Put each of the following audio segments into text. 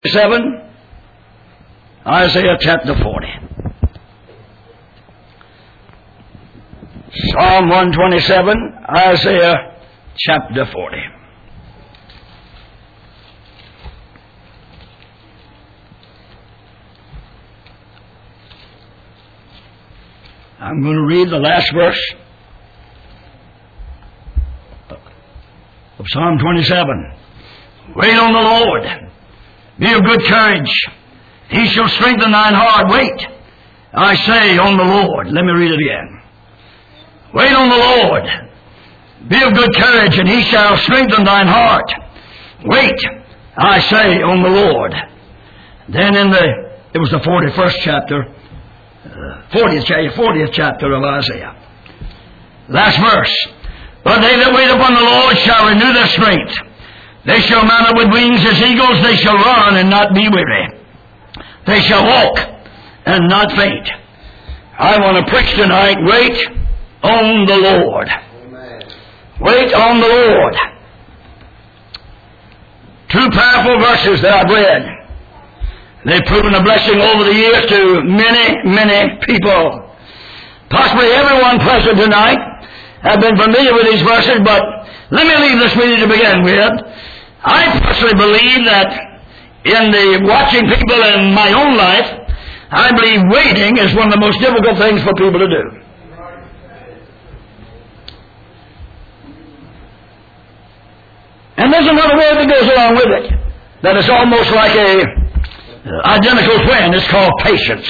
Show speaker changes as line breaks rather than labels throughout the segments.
7, Isaiah chapter 40. Psalm 127, Isaiah chapter 40. I'm going to read the last verse of Psalm 27. Wait on the Lord. Be of good courage. He shall strengthen thine heart. Wait, I say, on the Lord. Let me read it again. Wait on the Lord. Be of good courage, and he shall strengthen thine heart. Wait, I say, on the Lord. Then it was the 41st chapter, 40th chapter of Isaiah. Last verse. But they that wait upon the Lord shall renew their strength. They shall mount up with wings as eagles. They shall run and not be weary. They shall walk and not faint. I want to preach tonight, wait on the Lord. Amen. Wait on the Lord. Two powerful verses that I've read. They've proven a blessing over the years to many, many people. Possibly everyone present tonight have been familiar with these verses, but let me leave this with you to begin with. I personally believe that in the watching people in my own life, I believe waiting is one of the most difficult things for people to do. And there's another word that goes along with it, that is almost like a identical twin. It's called patience.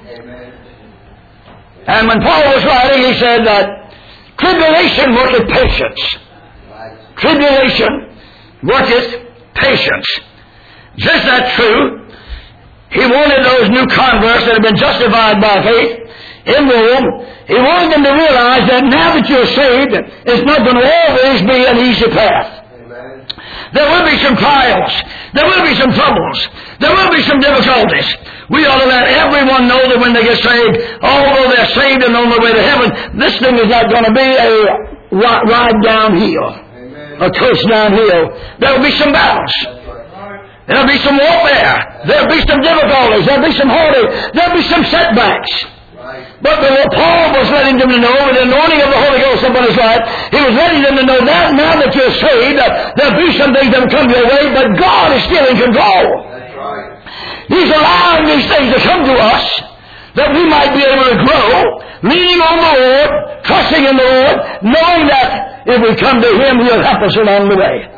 And when Paul was writing, he said that tribulation worketh patience. Tribulation worketh patience. Just that true. He wanted those new converts that had been justified by faith in Rome, he wanted them to realize that now that you're saved, it's not going to always be an easy path. Amen. There will be some trials. There will be some troubles. There will be some difficulties. We ought to let everyone know that when they get saved, although they're saved and on their way to heaven, this thing is not going to be a ride downhill. A coast downhill. There'll be some battles. There'll be some warfare. There'll be some difficulties. There'll be some heartache. There'll be some setbacks. But Paul was letting them to know, with the anointing of the Holy Ghost upon his life, he was letting them to know that now that you're saved, there'll be some things that will come your way, but God is still in control. That's right. He's allowing these things to come to us, that we might be able to grow, leaning on the Lord, trusting in the Lord, knowing that if we come to Him, He'll help us along the way.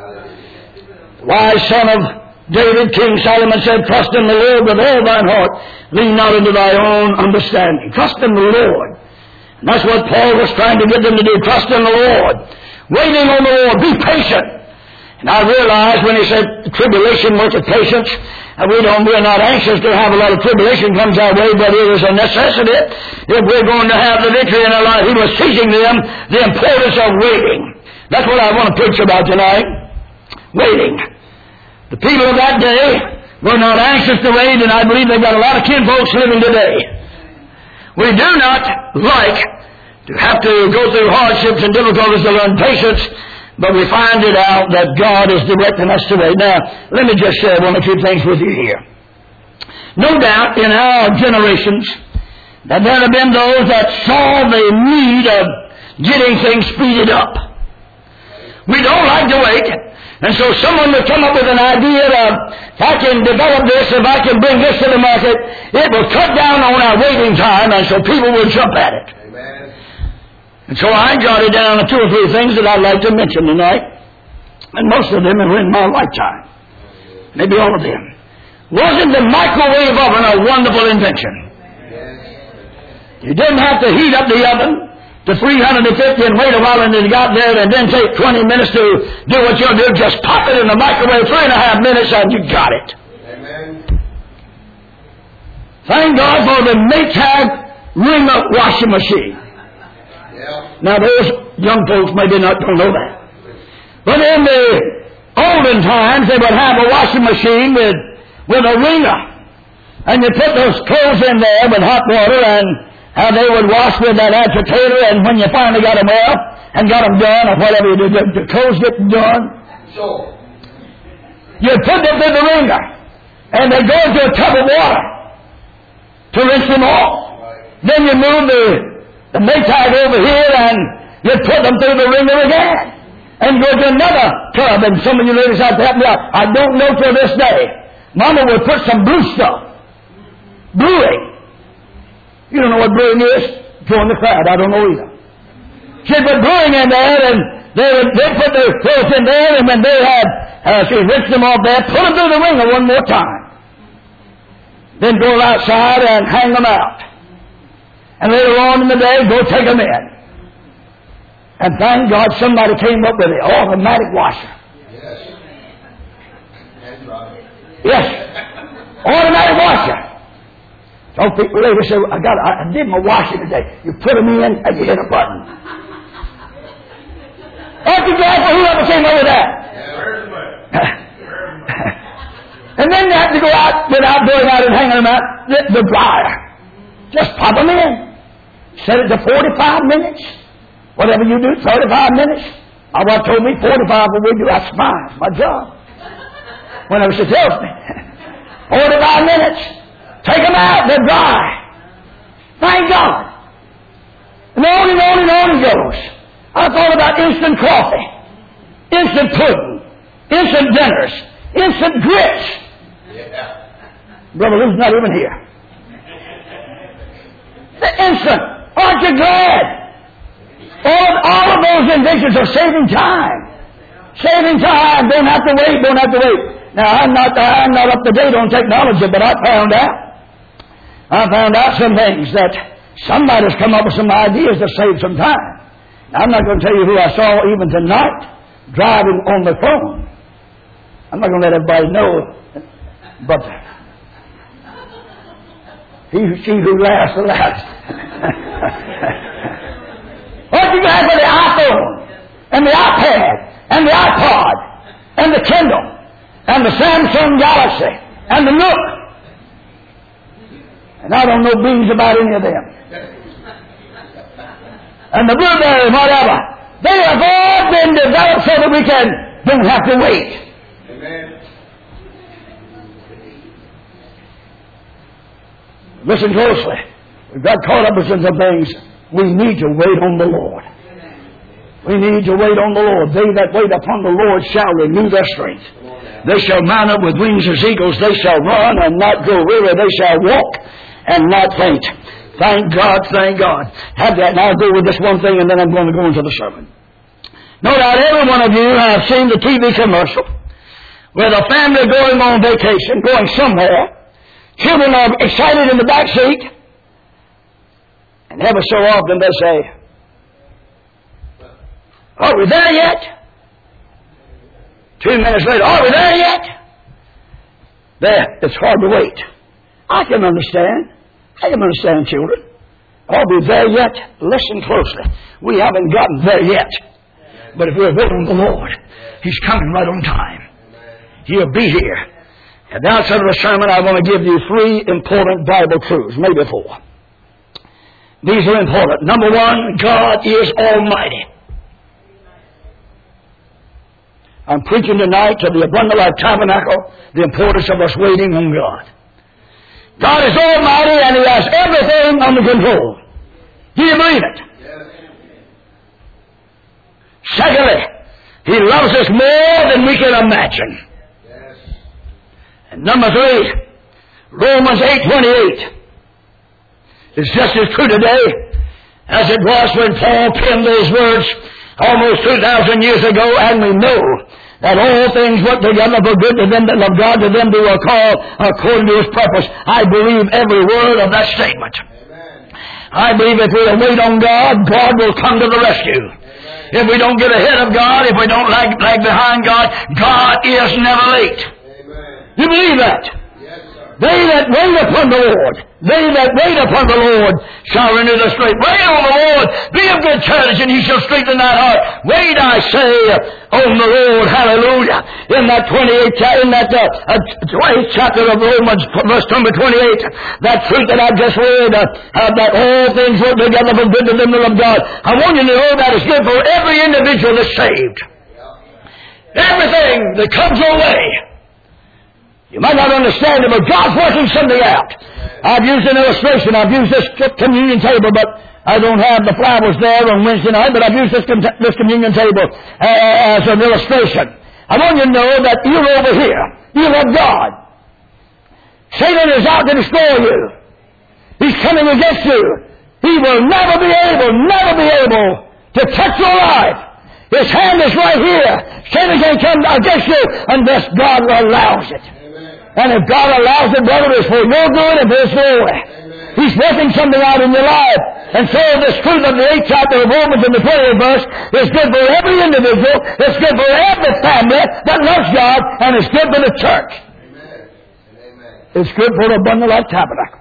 Wise son of David, King Solomon said, trust in the Lord with all thine heart, lean not into thy own understanding. Trust in the Lord. And that's what Paul was trying to get them to do, trust in the Lord. Waiting on the Lord, be patient. And I realized when he said tribulation worketh patience, we're not anxious to have a lot of tribulation comes our way, but it is a necessity if we're going to have the victory in our life. He was teaching them the importance of waiting. That's what I want to preach about tonight. Waiting. The people of that day were not anxious to wait, and I believe they've got a lot of kinfolks living today. We do not like to have to go through hardships and difficulties to learn patience, but we find it out that God is directing us to wait. Now, let me just share one or two things with you here. No doubt in our generations that there have been those that saw the need of getting things speeded up. We don't like to wait. And so someone would come up with an idea of, if I can develop this, if I can bring this to the market, it will cut down on our waiting time, and so people will jump at it. Amen. And so I jotted down 2 or 3 things that I'd like to mention tonight, and most of them are in my lifetime. Maybe all of them. Wasn't the microwave oven a wonderful invention? Yes. You didn't have to heat up the oven to 350 and wait a while and it got there and then take 20 minutes to do what you'll do. Just pop it in the microwave, 3.5 minutes, and you got it. Amen. Thank God for the Maytag ring washing machine. Yeah. Now those young folks maybe not don't know that. But in the olden times they would have a washing machine with a wringer. And you put those clothes in there with hot water and they would wash with that agitator, and when you finally got them off and got them done, or whatever you do, the clothes get done, you put them in the wringer. And they go into a tub of water to rinse them off. Then you move the Maytag over here and you put them through the ringer again. And go to another tub. And some of you ladies out there, I don't know till this day. Mama would put some blue stuff. Bluing. You don't know what bluing is? Join the crowd. I don't know either. She'd put bluing in there and they put their clothes in there, and when they had, she rinsed them off there, put them through the ringer one more time. Then go outside and hang them out. And later on in the day, go take them in. And thank God somebody came up with the automatic washer.
Yes. That's right.
Yes. Automatic washer. Some people later say, I did my washing today. You put them in and you hit a button. Aren't you glad for whoever came up with that? And then you have to go out without going out and hanging them out, the dryer. Just pop them in. Set it to 45 minutes. Whatever you do, 35 minutes. What told me 45 will do. That's fine. It's my job. Whenever she tells me. 45 minutes. Take them out. They're dry. Thank God. And on and on and on it goes. I thought about instant coffee, instant pudding, instant dinners, instant grits.
Yeah.
Brother Lou's not even here. The instant. Aren't you glad? All of those inventions are saving time. Saving time. Don't have to wait. Now, I'm not up to date on technology, but I found out some things that somebody's come up with some ideas to save some time. Now, I'm not going to tell you who I saw even tonight driving on the phone. I'm not going to let everybody know, but she who laughs the loudest. Aren't you glad for the iPhone and the iPad and the iPod and the Kindle and the Samsung Galaxy and the Nook? And I don't know beans about any of them. And the Blueberry, whatever. They have all been developed so that we don't have to wait.
Amen.
Listen closely. We've got caught up with some things. We need to wait on the Lord. We need to wait on the Lord. They that wait upon the Lord shall renew their strength. They shall mount up with wings as eagles. They shall run and not grow weary. They shall walk and not faint. Thank God, thank God. Have that. Now I'll go with this one thing and then I'm going to go into the sermon. No doubt every one of you have seen the TV commercial with a family going on vacation, going somewhere. Children are excited in the back seat. And ever so often they say, "Are we there yet?" 2 minutes later, "Are we there yet?" There, it's hard to wait. I can understand children. Are we there yet? Listen closely. We haven't gotten there yet. But if we're waiting on the Lord, He's coming right on time. He'll be here. At the outset of the sermon, I want to give you 3 important Bible truths, maybe 4. These are important. Number 1, God is almighty. I'm preaching tonight to the Abundant Life Tabernacle the importance of us waiting on God. God is almighty and He has everything under control. Do you believe it?
Yes.
Secondly, He loves us more than we can imagine.
Yes.
And number 3, Romans 8:28 is just as true today as it was when Paul penned those words almost 2,000 years ago, and we know that all things work together for good to them that love God, to them who are called according to His purpose. I believe every word of that statement.
Amen.
I believe if we wait on God, God will come to the rescue.
Amen.
If we don't get ahead of God, if we don't lag behind God, God is never late.
Amen.
You believe that?
Yes, sir.
They that wait upon the Lord shall renew their strength. Wait on the Lord. Be of good courage, and He shall strengthen thy heart. Wait, I say, on the Lord. Hallelujah. In that 28th chapter of Romans, verse number 28, that truth that I just read, that all things work together for good to them that love God. I want you to know that is good for every individual that's saved. Everything that comes your way You might not understand it, but God's working something out. I've used an illustration. I've used this communion table, but I don't have the flowers there on Wednesday night, but I've used this communion table as an illustration. I want you to know that you're over here. You love God. Satan is out to destroy you. He's coming against you. He will never be able to touch your life. His hand is right here. Satan can't come against you unless God allows it. And if God allows it, brother, it's for your good and for His glory. He's working something out in your life. And so this truth of the 8th chapter of Romans in the 20th verse is good for every individual. It's good for every family that loves God. And it's good for the church. Amen. It's good for the Abundant Life Tabernacle.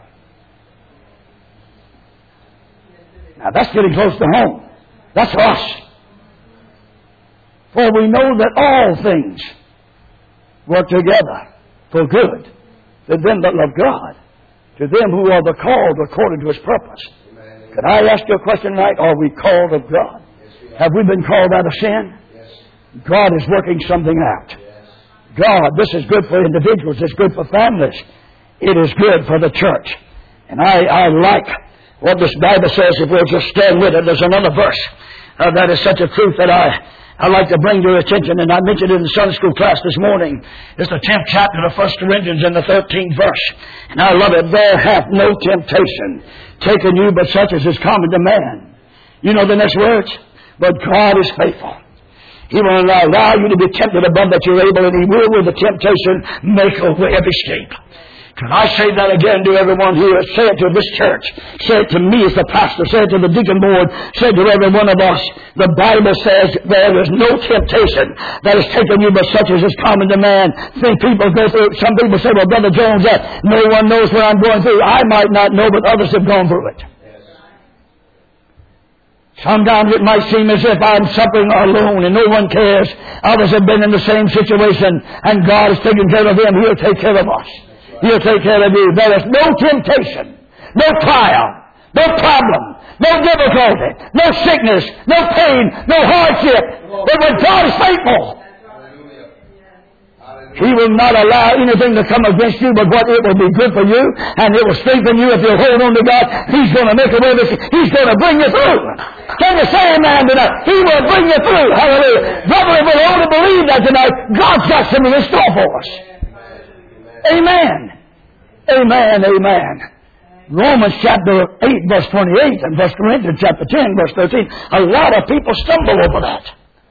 Now that's getting close to home. That's us. For we know that all things work together for good to them that love God, to them who are the called according to His purpose. Amen. Could I ask you a question tonight? Are we called of God? Yes, have we been called out of sin? Yes. God is working something out. Yes. God, this is good for individuals. It's good for families. It is good for the church. And I like what this Bible says, if we'll just stand with it. There's another verse that is such a truth that I'd like to bring to your attention, and I mentioned it in the Sunday school class this morning. It's the 10th chapter of 1 Corinthians and the 13th verse. And I love it. There hath no temptation taken you but such as is common to man. You know the next words? But God is faithful. He will allow you to be tempted above that you're able, and He will, with the temptation, make a way of escape. Can I say that again to everyone here? Say it to this church. Say it to me as the pastor. Say it to the deacon board. Say it to every one of us. The Bible says there is no temptation that has taken you but such as is common to man. Some people say, well, Brother Jones, no one knows what I'm going through. I might not know, but others have gone through it. Sometimes it might seem as if I'm suffering alone and no one cares. Others have been in the same situation, and God is taking care of them. He'll take care of us. He'll take care of you. There is no temptation, no trial, no problem, no difficulty, no sickness, no pain, no hardship. But when God is faithful, He will not allow anything to come against you but what it will be good for you, and it will strengthen you if you hold on to God. He's going to make a way. He's going to bring you through. Can you say amen tonight? He will bring you through. Hallelujah. Brother, if we'll only believe that tonight, God's got something in store for us. Amen. Amen. Amen. Romans chapter 8 verse 28 and 1 Corinthians chapter 10 verse 13. A lot of people stumble over that.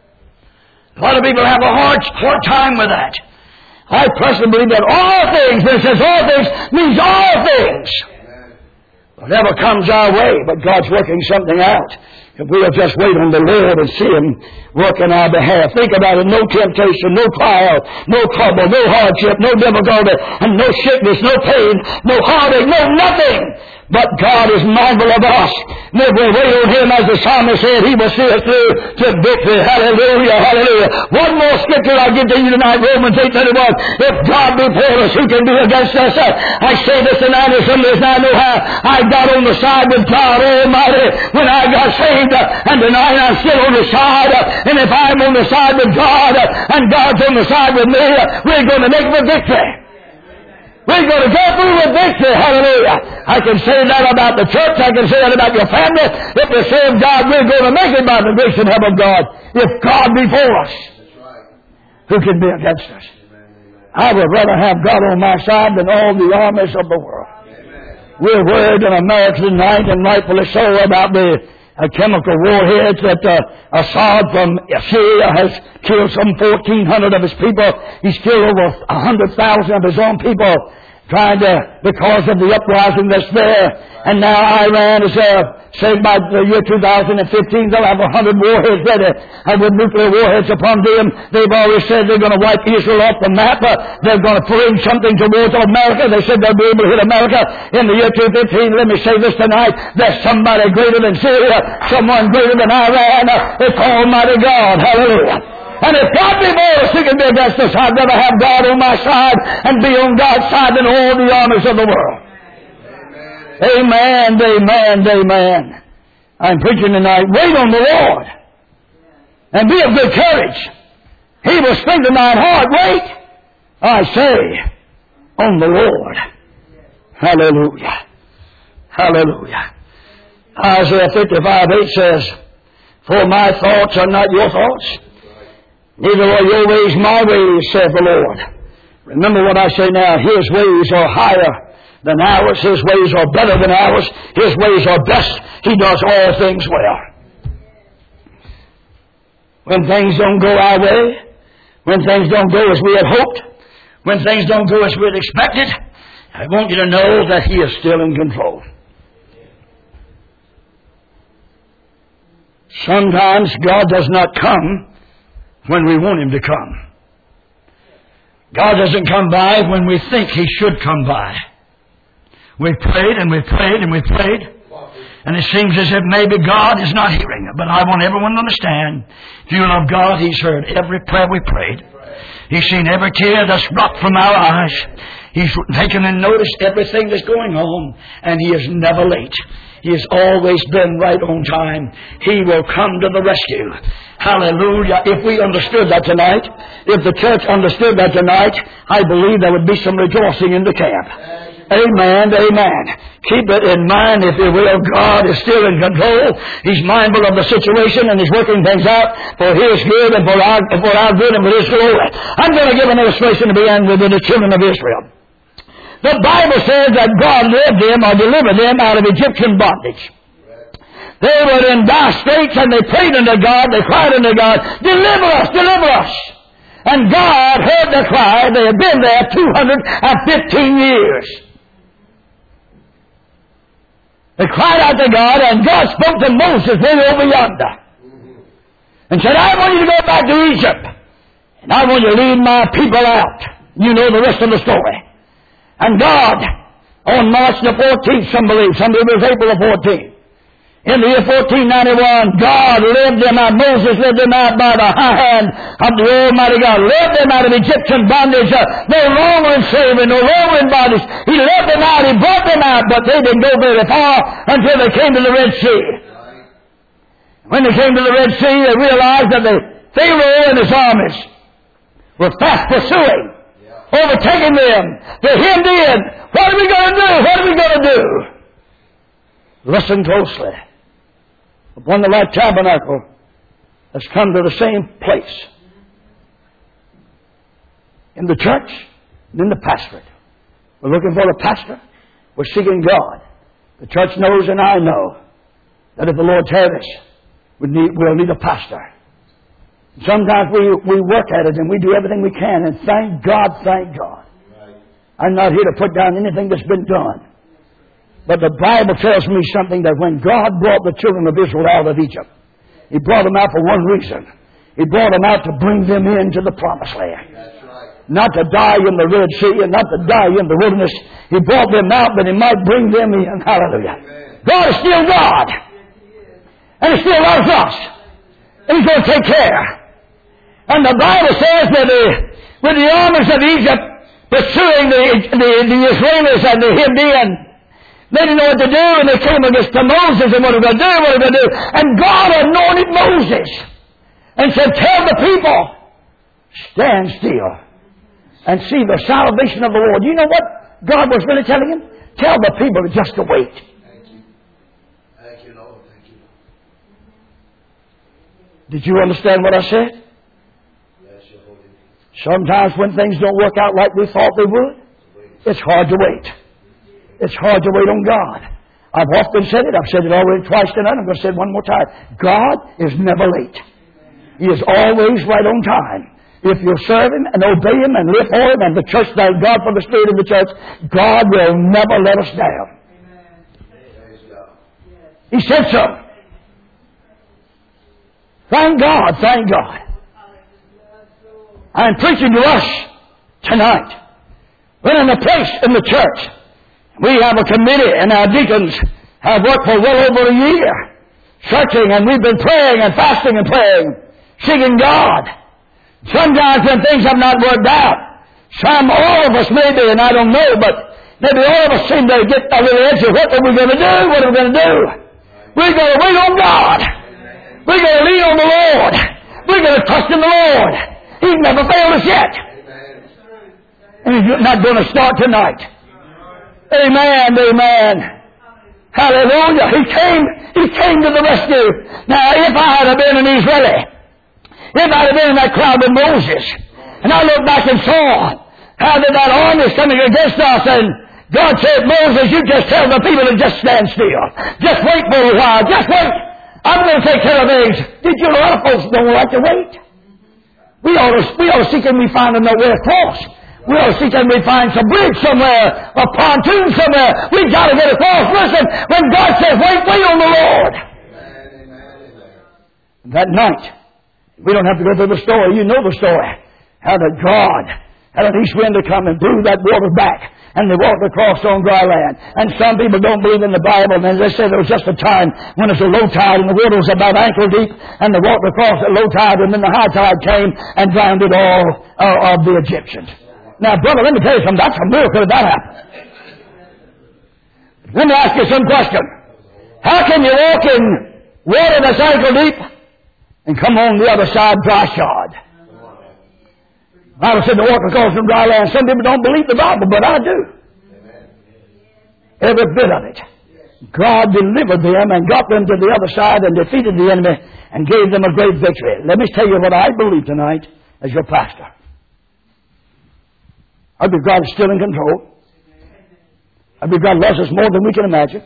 A lot of people have a hard time with that. I personally believe that all things, when it says all things, means all things. Whatever comes our way, but God's working something out. If we'll just wait on the Lord and see Him work on our behalf. Think about it. No temptation, no trial, no trouble, no hardship, no difficulty, and no sickness, no pain, no heartache, no nothing. But God is mindful of us. And if we wait on Him, as the psalmist said, He will see us through to victory. Hallelujah, hallelujah. One more scripture I'll give to you tonight, Romans 8:31. If God be for us, who can be against us? I say this tonight, as some reason I know how I got on the side with God Almighty when I got saved, and tonight I'm still on the side. And if I'm on the side with God, and God's on the side with me, we're going to make the victory. We're going to go through with victory. Hallelujah. I can say that about the church. I can say that about your family. If we serve God, we're going to make it by the grace and help of God. If God be for us, who can be against us? I would rather have God on my side than all the armies of the world. We're worried in America tonight, and rightfully so, about the chemical warheads that Assad from Syria has killed some 1,400 of his people. He's killed over 100,000 of his own people, because of the uprising that's there. And now Iran is saying by the year 2015 they'll have 100 warheads ready, and with nuclear warheads upon them. They've already said they're going to wipe Israel off the map. They're going to bring something towards America. They said they'll be able to hit America in the year 2015. Let me say this tonight. There's somebody greater than Syria, someone greater than Iran. It's Almighty God. Hallelujah. And if God be for us, who can be against us? I'd rather have God on my side and be on God's side than all the armies of the world. Amen, amen, amen. I'm preaching tonight. Wait on the Lord. And be of good courage. He will strengthen thine heart. Wait. I say, on the Lord. Hallelujah. Hallelujah. Isaiah 55:8 says, for my thoughts are not your thoughts, neither are your ways my ways, saith the Lord. Remember what I say now. His ways are higher than ours. His ways are better than ours. His ways are best. He does all things well. When things don't go our way, when things don't go as we had hoped, when things don't go as we had expected, I want you to know that He is still in control. Sometimes God does not come when we want Him to come. God doesn't come by when we think He should come by. We've prayed and we've prayed and we've prayed, and it seems as if maybe God is not hearing it. But I want everyone to understand, if you love God, He's heard every prayer we prayed. He's seen every tear that's dropped from our eyes. He's taken and noticed everything that's going on, and He is never late. He has always been right on time. He will come to the rescue. Hallelujah. If we understood that tonight, if the church understood that tonight, I believe there would be some rejoicing in the camp. Amen, amen. Keep it in mind, if you will. God is still in control. He's mindful of the situation, and He's working things out for His good and for our good and for His glory. I'm going to give an illustration to begin with the children of Israel. The Bible says that God led them or delivered them out of Egyptian bondage. They were in dire straits, and they prayed unto God, they cried unto God, deliver us, deliver us. And God heard their cry. They had been there 215 years. They cried out to God, and God spoke to Moses way over yonder and said, I want you to go back to Egypt, and I want you to lead my people out. You know the rest of the story. And God, on March the 14th, some believe it was April the 14th, in the year 1491, God led them out, Moses led them out by the high hand of the Almighty God, led them out of Egyptian bondage, no longer in slavery, no longer in bondage. He led them out, He brought them out, but they didn't go very far until they came to the Red Sea. When they came to the Red Sea, they realized that the Pharaoh and his armies were fast pursuing, overtaking them. They hemmed in. What are we going to do? What are we going to do? Listen closely. Upon the Light Tabernacle has come to the same place. In the church and in the pastorate. We're looking for a pastor. We're seeking God. The church knows, and I know, that if the Lord tarries, we'll need a pastor. Sometimes we work at it and we do everything we can, and thank God, thank God. I'm not here to put down anything that's been done. But the Bible tells me something, that when God brought the children of Israel out of Egypt, He brought them out for one reason. He brought them out to bring them into the promised land. That's right. Not to die in the Red Sea and not to die in the wilderness. He brought them out that He might bring them in. Hallelujah. Amen. God is still God. And He still loves us. And He's going to take care. And the Bible says that with the armies of Egypt pursuing the Israelis and the Hebrews, they didn't know what to do, and they came against to Moses, and what are we going to do, what are we going to do? And God anointed Moses and said, tell the people, stand still and see the salvation of the Lord. You know what God was really telling him? Tell the people just to wait.
Thank you. Thank you, Lord. Thank you.
Did you understand what I said?
Yes, Your Holy.
Sometimes when things don't work out like we thought they would, it's hard to wait. It's hard to wait on God. I've often said it. I've said it already twice tonight. I'm going to say it one more time. God is never late. He is always right on time. If you serve Him and obey Him and live for Him, and the church, thank God for the Spirit in the church, God will never let us down. He said so. Thank God, thank God. I'm preaching to us tonight. We're in a place in the church. We have a committee, and our deacons have worked for well over a year, searching, and we've been praying and fasting and praying, seeking God. Sometimes when things have not worked out, all of us maybe, and I don't know, but maybe all of us seem to get a little edgy. What are we going to do? What are we going to do? We're going to wait on God. We're going to lean on the Lord. We're going to trust in the Lord. He's never failed us yet. And He's not going to start tonight. Amen, amen. Hallelujah. He came to the rescue. Now, if I had been an Israeli, if I had been in that crowd with Moses, and I looked back and saw how that army is coming against us, and God said, Moses, you just tell the people to just stand still. Just wait for a while. Just wait. I'm going to take care of things. Did you know a lot of folks don't like to wait? We ought to see can we find a nowhere across. We ought to see can we find some bridge somewhere, a pontoon somewhere. We've got to get across. Listen, when God says, wait on the Lord. And that night, we don't have to go through the story. You know the story. How that God had an east wind to come and blew that water back. And they walked across on dry land. And some people don't believe in the Bible. And they say there was just a time when it was a low tide and the water was about ankle deep. And they walked across at low tide, and then the high tide came and drowned all of the Egyptians. Now, brother, let me tell you something. That's a miracle if that happened. Let me ask you some question. How can you walk in water that's ankle deep and come on the other side dry shod? The Bible said to walk across some dry land. Some people don't believe the Bible, but I do. Every bit of it. God delivered them and got them to the other side and defeated the enemy and gave them a great victory. Let me tell you what I believe tonight as your pastor. I believe God is still in control. I believe God loves us more than we can imagine.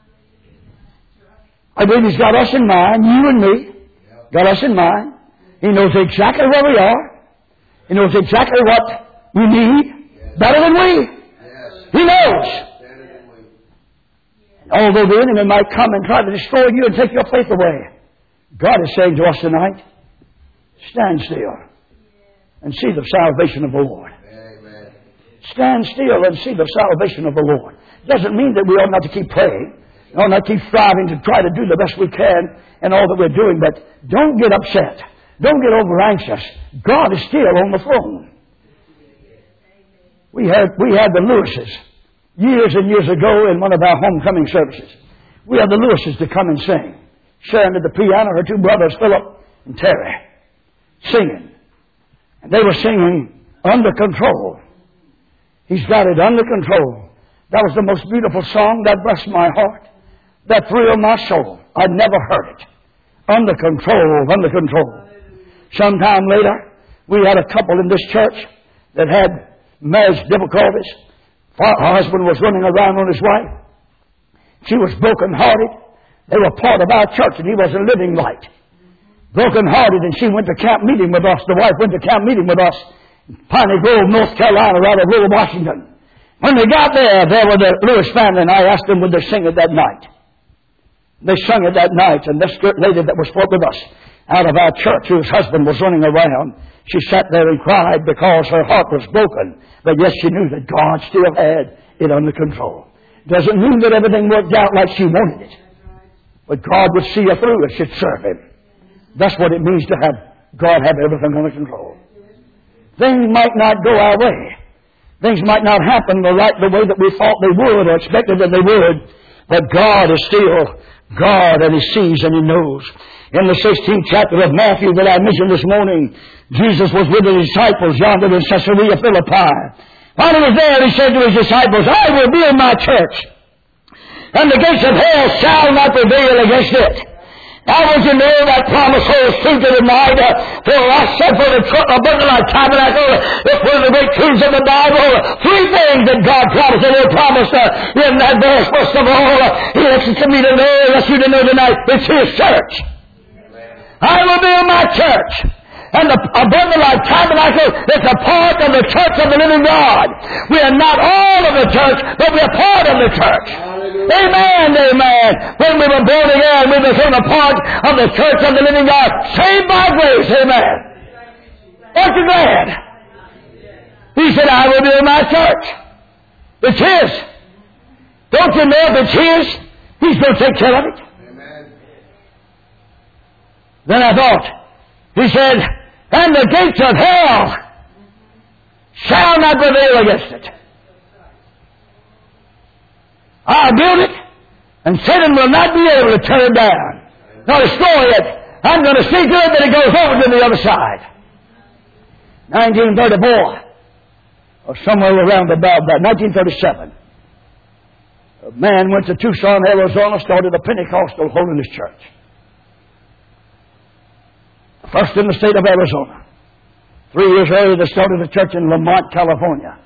I believe He's got us in mind, you and me. Got us in mind. He knows exactly where we are. He knows exactly what we need better than we. He knows. And although the enemy might come and try to destroy you and take your faith away, God is saying to us tonight, stand still and see the salvation of the Lord. Stand still and see the salvation of the Lord. Doesn't mean that we ought not to keep praying. We ought not keep striving to try to do the best we can in all that we're doing, but don't get upset. Don't get over anxious. God is still on the throne. We had the Lewises years and years ago in one of our homecoming services. We had the Lewises to come and sing. Sharon at the piano, her two brothers, Philip and Terry, singing. And they were singing Under Control. He's got it under control. That was the most beautiful song that blessed my heart, that thrilled my soul. I'd never heard it. Under control, under control. Sometime later, we had a couple in this church that had marriage difficulties. Her husband was running around on his wife. She was broken-hearted. They were part of our church, and he wasn't living right. Broken-hearted, and she went to camp meeting with us. The wife went to camp meeting with us in Piney Grove, North Carolina, right of Little Washington. When they got there were the Lewis family, and I asked them would they sing it that night. They sung it that night, and this lady that was with us out of our church, whose husband was running around, she sat there and cried because her heart was broken. But yes, she knew that God still had it under control. Doesn't mean that everything worked out like she wanted it. But God would see her through and she'd serve Him. That's what it means to have God have everything under control. Things might not go our way. Things might not happen the way that we thought they would or expected that they would. But God is still God, and He sees and He knows. In the 16th chapter of Matthew that I mentioned this morning, Jesus was with His disciples yonder in Caesarea Philippi. While He was there, He said to His disciples, I will build my church, and the gates of hell shall not prevail against it. I want you to know that promise holds true to tonight. For I said for the Abundant Tabernacle, it's one of the great truths of the Bible. Three things that God promised, and He promised in that verse. First of all, He wants to me to know, wants you to know tonight, it's His church. I will build my church. And the Abundant Life Tabernacle is a part of the church of the living God. We are not all of the church, but we are part of the church. Amen, amen. When we were born again, we became a part of the church of the living God. Saved by grace, amen. Aren't you glad? He said, I will build my church. It's His. Don't you know if it's His, He's going to take care of it. Amen. Then I thought, He said, and the gates of hell shall not prevail against it. I'll build it, and Satan will not be able to tear it down, nor destroy it. I'm going to see to it that it goes over to the other side. 1934, or somewhere around about that, 1937. A man went to Tucson, Arizona, started a Pentecostal holiness church. First in the state of Arizona. 3 years earlier, they started a church in Lamont, California.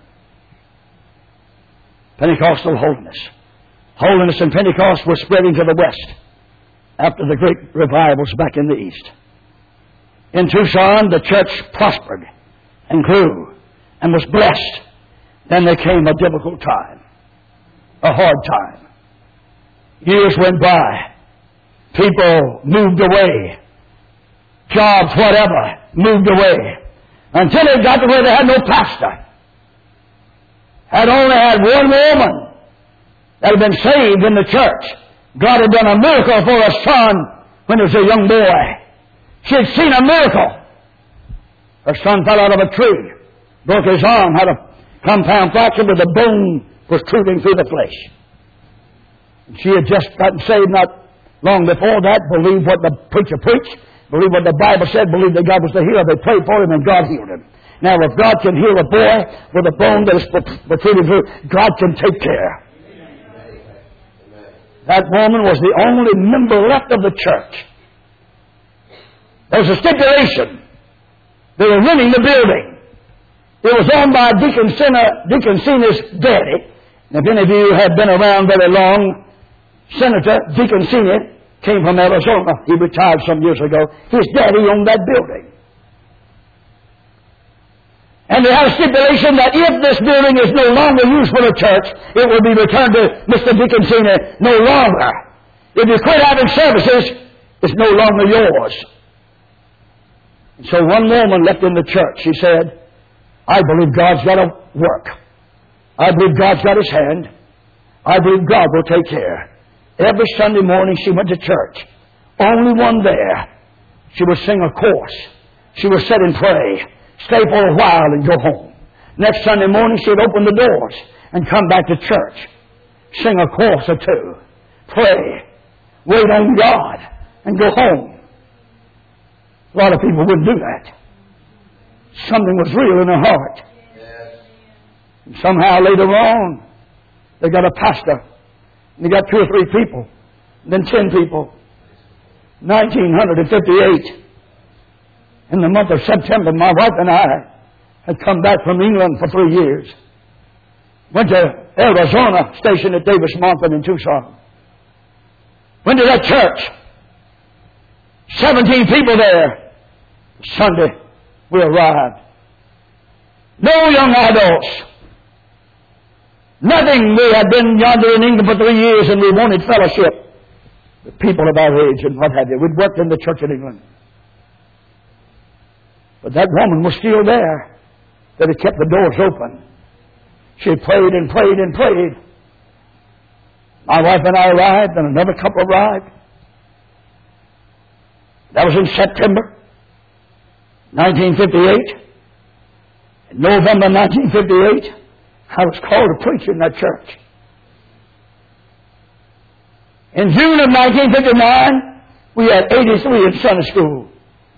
Pentecostal holiness. Holiness and Pentecost were spreading to the west after the great revivals back in the east. In Tucson, the church prospered and grew and was blessed. Then there came a difficult time, a hard time. Years went by. People moved away. Jobs, whatever, moved away. Until it got to where they had no pastor. Had only had one woman that had been saved in the church. God had done a miracle for a son when he was a young boy. She had seen a miracle. Her son fell out of a tree, broke his arm, had a compound fracture where the bone was protruding through the flesh. And she had just gotten saved not long before that, believed what the preacher preached, believed what the Bible said, believed that God was the healer. They prayed for him and God healed him. Now, if God can heal a boy with a bone that is protruding through, God can take care. That woman was the only member left of the church. There was a stipulation. They were renting the building. It was owned by Deacon Cena's daddy. And if any of you have been around very long, Senator Deacon Cena came from Arizona. He retired some years ago. His daddy owned that building. And they had a stipulation that if this building is no longer used for the church, it will be returned to Mr. Deacon Cena no longer. If you quit having services, it's no longer yours. And so one woman left in the church. She said, I believe God's got to work. I believe God's got His hand. I believe God will take care. Every Sunday morning she went to church. Only one there. She would sing a chorus. She would sit and pray. Stay for a while and go home. Next Sunday morning she'd open the doors and come back to church. Sing a chorus or two. Pray. Wait on God and go home. A lot of people wouldn't do that. Something was real in her heart. And somehow later on, they got a pastor. And they got 2 or 3 people. And then 10 people. 1958. In the month of September, my wife and I had come back from England for 3 years. Went to Arizona, stationed at Davis Montfort in Tucson. Went to that church. 17 people there. Sunday, we arrived. No young adults. Nothing. We had been yonder in England for 3 years and we wanted fellowship with people of our age and what have you. We'd worked in the church in England. But that woman was still there that had kept the doors open. She prayed and prayed and prayed. My wife and I arrived and another couple arrived. That was in September 1958. In November 1958, I was called to preach in that church. In June of 1959, we had 83 in Sunday school.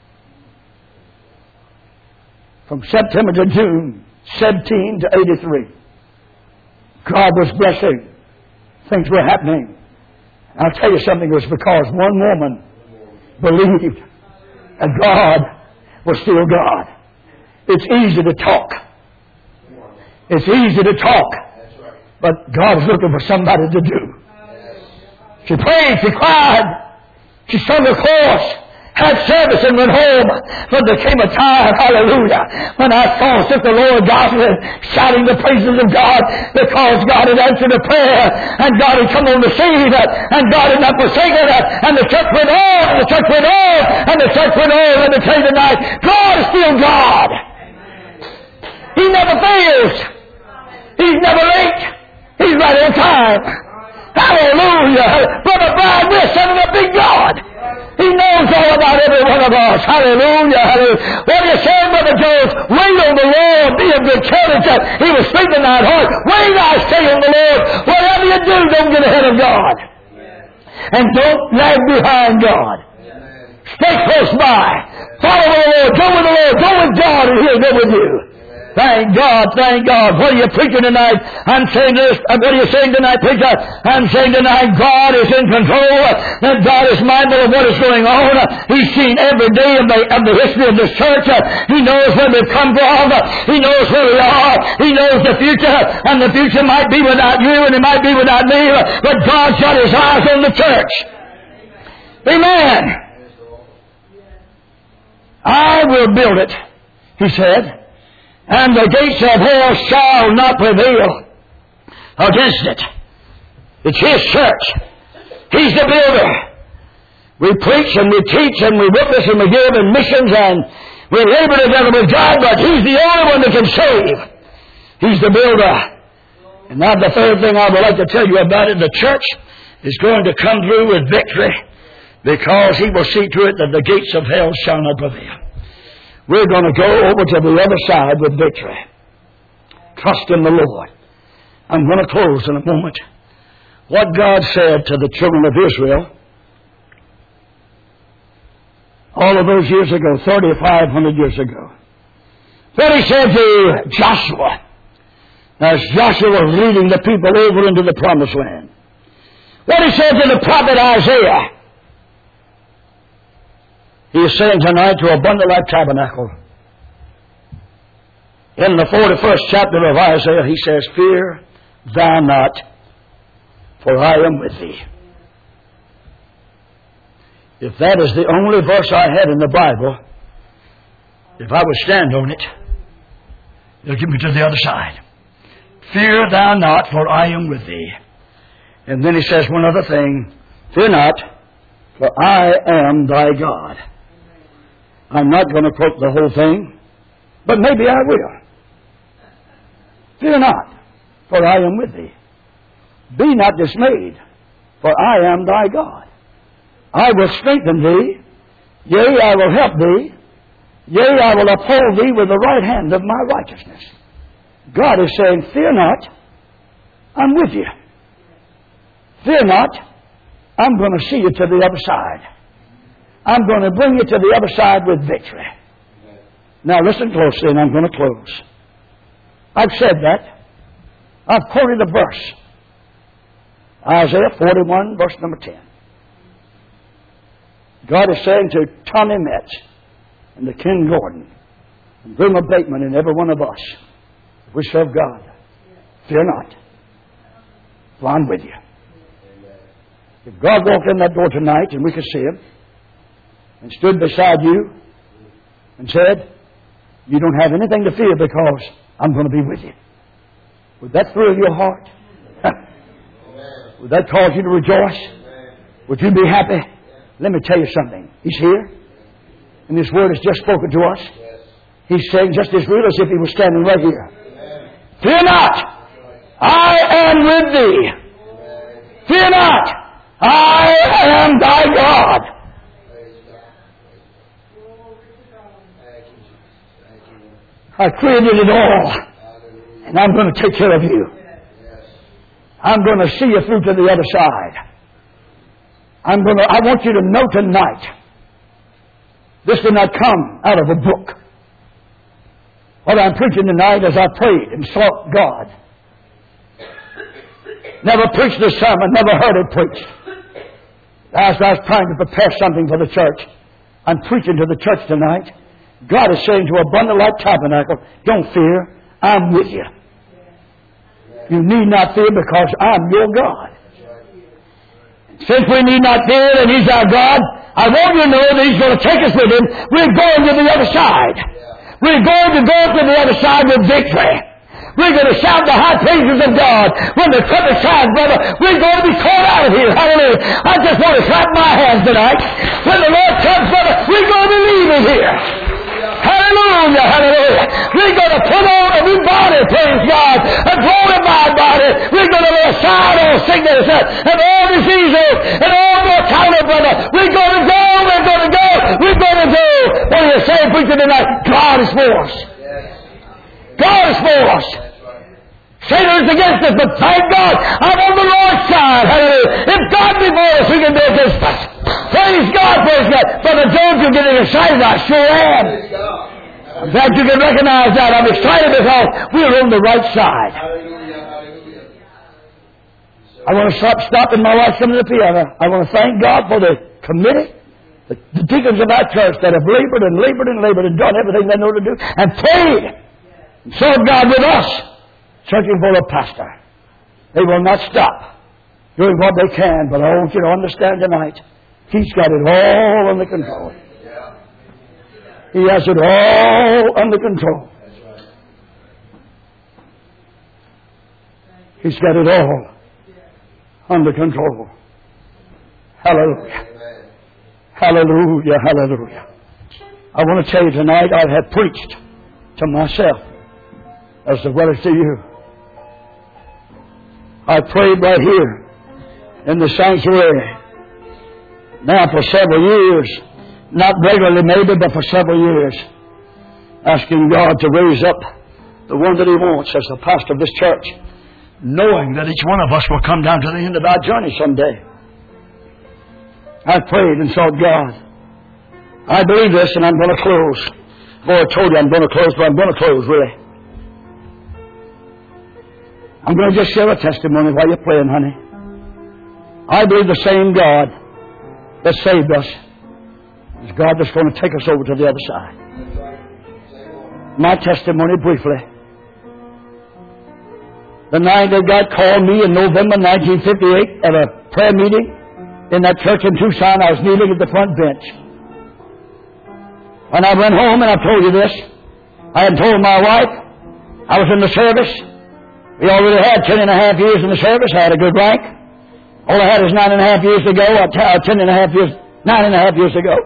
From September to June, 17 to 83. God was blessing. Things were happening. And I'll tell you something, it was because one woman believed that God was still God. It's easy to talk. It's easy to talk. But God's looking for somebody to do. She prayed, she cried, she sung a chorus, had service and went home. But there came a time, hallelujah, when I saw Sister Laura Goslin shouting the praises of God because God had answered a prayer and God had come on the scene and God had not forsaken her and the church went on and the church went on and the church went on. Let me tell you tonight, God is still God. He never fails. He's never late. He's right on time. Hallelujah. Brother Brian, we're serving a big God. He knows all about every one of us. Hallelujah. Hallelujah. What you say, Brother Jones? Wait on the Lord. Be of good courage. He was speaking that heart. Wait, I say on the Lord. Whatever you do, don't get ahead of God. And don't lag behind God. Stay close by. Follow the Lord. Go with the Lord. Go with God and He'll go with you. Thank God, thank God. What are you preaching tonight? I'm saying this. What are you saying tonight, preacher? I'm saying tonight God is in control. That God is mindful of what is going on. He's seen every day of the history of this church. He knows where we've come from. He knows where we are. He knows the future. And the future might be without you and it might be without me. But God's got His eyes on the church. Amen. I will build it, He said. And the gates of hell shall not prevail against it. It's His church. He's the builder. We preach and we teach and we witness and we give in missions and we labor together with God, but He's the only one that can save. He's the builder. And now the third thing I would like to tell you about it, the church is going to come through with victory because He will see to it that the gates of hell shall not prevail. We're going to go over to the other side with victory. Trust in the Lord. I'm going to close in a moment. What God said to the children of Israel all of those years ago, 3,500 years ago. What He said to Joshua as Joshua was leading the people over into the promised land. What He said to the prophet Isaiah. He is saying tonight to Abundant Life Tabernacle. In the 41st chapter of Isaiah, he says, Fear thou not, for I am with thee. If that is the only verse I had in the Bible, if I would stand on it, it'll get me to the other side. Fear thou not, for I am with thee. And then he says one other thing. Fear not, for I am thy God. I'm not going to quote the whole thing, but maybe I will. Fear not, for I am with thee. Be not dismayed, for I am thy God. I will strengthen thee. Yea, I will help thee. Yea, I will uphold thee with the right hand of my righteousness. God is saying, fear not, I'm with you. Fear not, I'm going to see you to the other side. I'm going to bring you to the other side with victory. Now listen closely and I'm going to close. I've said that. I've quoted a verse. Isaiah 41, verse number 10. God is saying to Tommy Metz and to Ken Gordon and Wilma Bateman and every one of us, if we serve God, fear not, for I'm with you. If God walked in that door tonight and we could see Him and stood beside you and said, you don't have anything to fear because I'm going to be with you, would that thrill your heart? Would that cause you to rejoice? Would you be happy? Let me tell you something. He's here, and His Word has just spoken to us. He's saying just as real as if He was standing right here. Fear not, I am with thee. Fear not, I am thy God. I created it all, and I'm going to take care of you. I'm going to see you through to the other side. I want you to know tonight, this did not come out of a book. What I'm preaching tonight as I prayed and sought God. Never preached this sermon, never heard it preached. As I was trying to prepare something for the church, I'm preaching to the church tonight. God is saying to Abundant Life Tabernacle, don't fear, I'm with you. You need not fear because I'm your God. Since we need not fear and He's our God, I want you to know that He's going to take us with Him. We're going to the other side. We're going to go to the other side with victory. We're going to shout the high praises of God. When the trumpet sounds, brother, we're going to be called out of here. Hallelujah. I just want to clap my hands tonight. When the Lord comes, brother, we're going to be leaving here. Hallelujah, hallelujah. We're going to put on a new body, praise God, a glorified body. We're going to lay aside all sickness and all diseases and all mortality, brother. We're going to go, we're going to go, we're going to do. What are you saying, preacher, tonight? God is for us. God is for us. Satan is against us, but thank God, I'm on the Lord's side. Hallelujah. If God be for us, who can be against us? Praise God, praise God. Brother Jones, you're getting excited. I sure am. I'm Glad you can recognize that. I'm excited because we're on the right side. I want to stop and my wife's coming to the piano. I want to thank God for the committee, the deacons of our church that have labored and labored and labored and done everything they know to do and prayed and served God with us, searching for a pastor. They will not stop doing what they can, but I want you to understand tonight, He's got it all under control. He has it all under control. He's got it all under control. Hallelujah. Hallelujah. Hallelujah. I want to tell you tonight, I have preached to myself as well as to you. I prayed right here in the sanctuary now for several years, not regularly maybe, but for several years, asking God to raise up the one that He wants as the pastor of this church, knowing that each one of us will come down to the end of our journey someday. I prayed and sought God. I believe this, and I'm going to close. Lord told you I'm going to close, but I'm going to close, really. I'm going to just share a testimony while you're playing, honey. I believe the same God that saved us is God that's going to take us over to the other side. My testimony briefly. The night that God called me in November 1958 at a prayer meeting in that church in Tucson, I was kneeling at the front bench. When I went home, and I've told you this, I had told my wife I was in the service. We already had 10.5 years in the service. I had a good rank. All I had is 9.5 years ago. 9.5 years ago.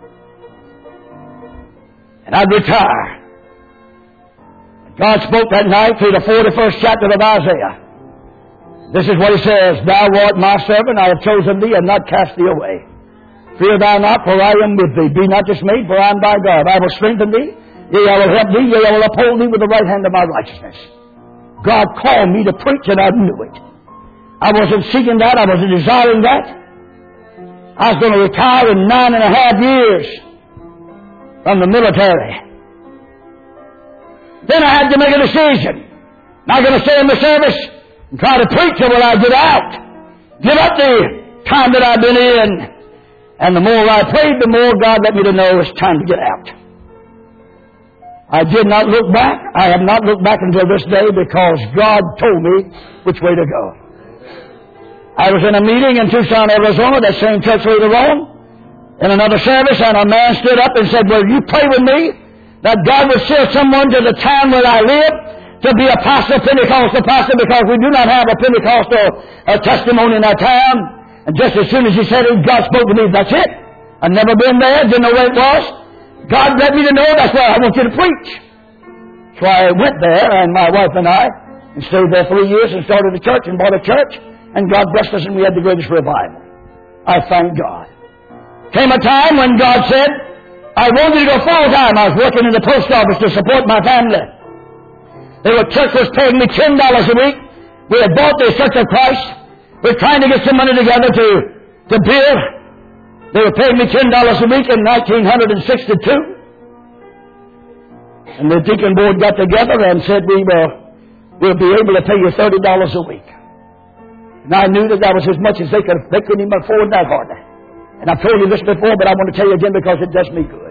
And I'd retire. God spoke that night through the 41st chapter of Isaiah. This is what He says, Thou art my servant, I have chosen thee, and not cast thee away. Fear thou not, for I am with thee. Be not dismayed, for I am thy God. I will strengthen thee, yea, I will help thee, yea, I will uphold thee with the right hand of my righteousness. God called me to preach, and I knew it. I wasn't seeking that, I wasn't desiring that. I was going to retire in 9.5 years from the military. Then I had to make a decision. Am I going to stay in the service and try to preach, or will I get out? Give up the time that I've been in. And the more I prayed, the more God let me to know it's time to get out. I did not look back. I have not looked back until this day because God told me which way to go. I was in a meeting in Tucson, Arizona, that same church later on, in another service, and a man stood up and said, Will you pray with me that God would send someone to the town where I live to be a pastor, Pentecostal pastor, because we do not have a Pentecostal testimony in our town. And just as soon as he said it, God spoke to me, that's it. I've never been there, didn't know where it was. God let me to know, that's why I want you to preach. So I went there, and my wife and I, and stayed there 3 years and started a church and bought a church, and God blessed us and we had the greatest revival. I thank God. Came a time when God said, I wanted to go full time. I was working in the post office to support my family. The church was paying me $10 a week. We had bought the Church of Christ. We were trying to get some money together to build. They were paying me $10 a week in 1962. And the deacon board got together and said, we'll be able to pay you $30 a week. And I knew that was as much as they couldn't even afford that hardly. And I've told you this before, but I want to tell you again because it does me good.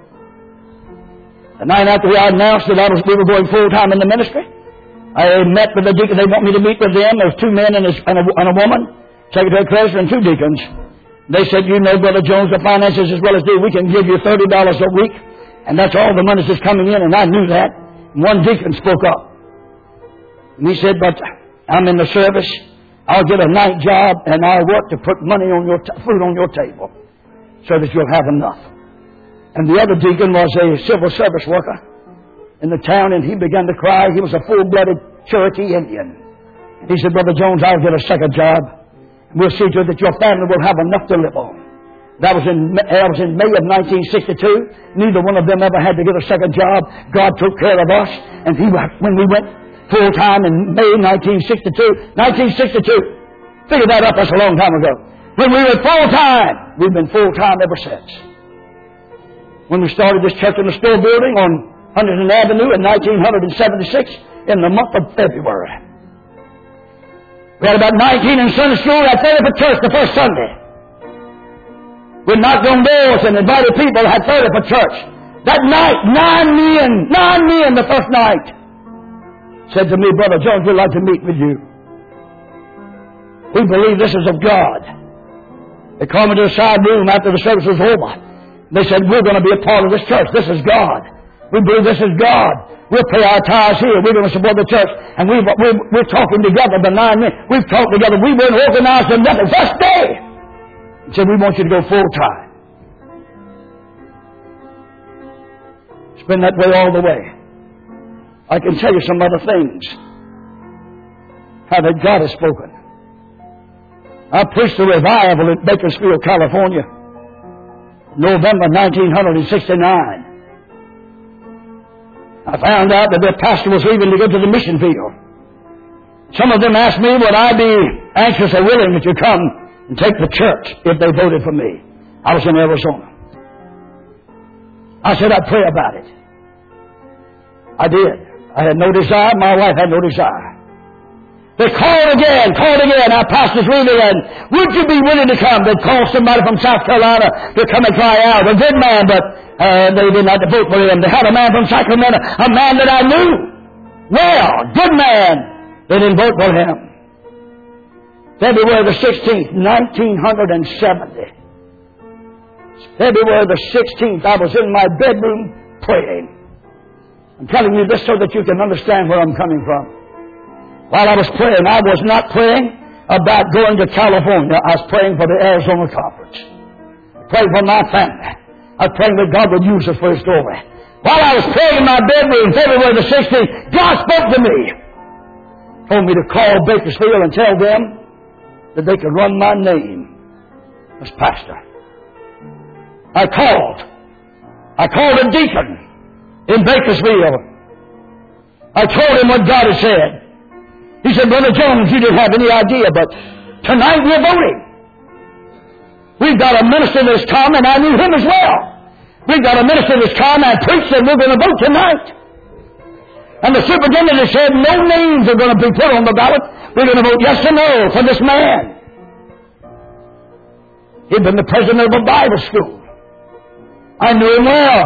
The night after I announced that we were going full time in the ministry, I met with the deacon. They want me to meet with them. There was 2 men and a woman, secretary treasurer and 2 deacons. They said, you know, Brother Jones, the finances as well as do. We can give you $30 a week, and that's all the money that's coming in. And I knew that. And one deacon spoke up. And he said, but I'm in the service. I'll get a night job, and I'll work to put money on your food on your table so that you'll have enough. And the other deacon was a civil service worker in the town, and he began to cry. He was a full-blooded Cherokee Indian. He said, Brother Jones, I'll get a second job. We'll see to it that your family will have enough to live on. That was in May of 1962. Neither one of them ever had to get a second job. God took care of us. And when we went full-time in May 1962, figure that up, that's a long time ago. When we were full-time, we've been full-time ever since. When we started this church in the store building on Huntington Avenue in 1976 in the month of February. We had about 19 in Sunday school. We had 30 for church the first Sunday. We knocked on doors and invited people. Had 30 for church. That night, 9 men the first night said to me, Brother Jones, we'd like to meet with you. We believe this is of God. They called me to the side room after the service was over. They said, we're going to be a part of this church. This is God. We believe this is God. We'll pay our tithes here. We're going to support the church. And we're talking together, the 9 men. We've talked together. We weren't organized or nothing. First day. He said, we want you to go full time. It's been that way all the way. I can tell you some other things. How that God has spoken. I preached a revival in Bakersfield, California, November 1969. I found out that their pastor was leaving to go to the mission field. Some of them asked me, would I be anxious or willing to come and take the church if they voted for me? I was in Arizona. I said I'd pray about it. I did. I had no desire. My wife had no desire. They called again. Our pastor's leaving, and would you be willing to come? They called somebody from South Carolina to come and cry out. A good man, but they did not vote for him. They had a man from Sacramento, a man that I knew. Well, good man. They didn't vote for him. February the 16th, 1970. February the 16th, I was in my bedroom praying. I'm telling you this so that you can understand where I'm coming from. While I was praying, I was not praying about going to California. I was praying for the Arizona Conference. Praying for my family. I was praying that God would use us for His glory. While I was praying in my bedroom, February the 16th, God spoke to me. Told me to call Bakersfield and tell them that they could run my name as pastor. I called a deacon in Bakersfield. I told him what God had said. He said, Brother Jones, you didn't have any idea, but tonight we're voting. We've got a minister that's come, and I knew him as well. We've got a minister that's come and preached, and we're going to vote tonight. And the superintendent said, no names are going to be put on the ballot. We're going to vote yes or no for this man. He'd been the president of a Bible school. I knew him well.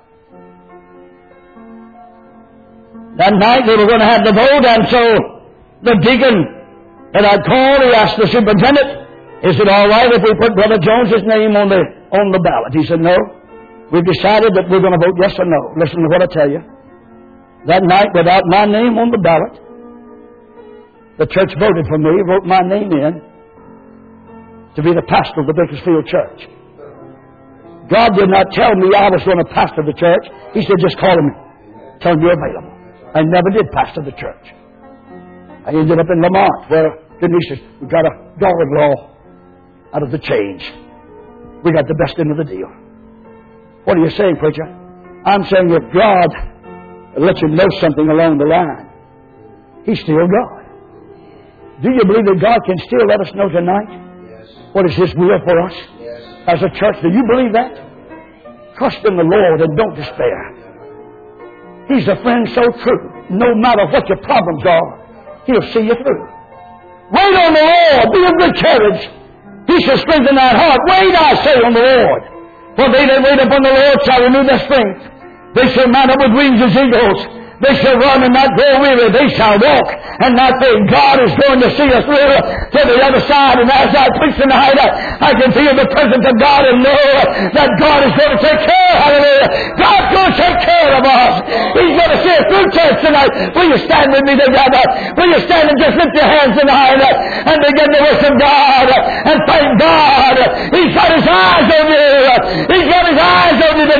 That night they were going to have the vote, and so the deacon that I'd called, he asked the superintendent, is it all right if we put Brother Jones's name on the ballot? He said, no. We've decided that we're going to vote yes or no. Listen to what I tell you. That night, without my name on the ballot, the church voted for me, wrote my name in to be the pastor of the Bakersfield church. God did not tell me I was going to pastor the church. He said, just call him, tell him you're available. I never did pastor the church. I ended up in Lamont, where Denise, we got a daughter-in-law out of the change. We got the best end of the deal. What are you saying, preacher? I'm saying if God lets you know something along the line, He's still God. Do you believe that God can still let us know tonight what is His will for us as a church? Do you believe that? Trust in the Lord and don't despair. He's a friend so true. No matter what your problems are, He'll see you through. Wait on the Lord. Be of good courage. He shall strengthen thy heart. Wait, I say, on the Lord. For they that wait upon the Lord shall renew their strength. They shall mount up with wings as eagles. They shall run and not grow weary. They shall walk and not faint. God is going to see us through to the other side. And as I preach tonight, I can feel the presence of God and know that God is going to take care. Hallelujah. God's going to take care of us. He's going to see us through church tonight. Will you stand with me together? Will you stand and just lift your hands tonight and begin to worship God and thank God? He's got His eyes on you. He's got His eyes on you